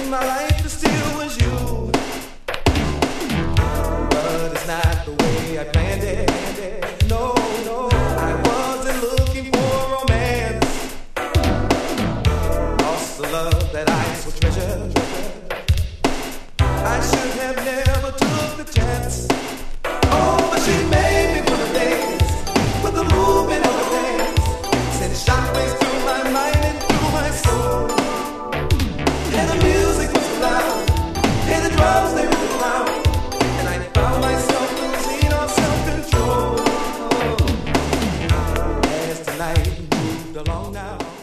my life to steal was you. But it's not the way I planned it. No, no, I wasn't looking for romance. Lost the love that I so treasured. I should have never took the chance. Oh, but she made me wanna dance with the movement of her hands. Sent shockwaves through my mind and through my soul. And the music was loud, and the drums they rolled around, and I found myself losing all self-control. As the night moved along now.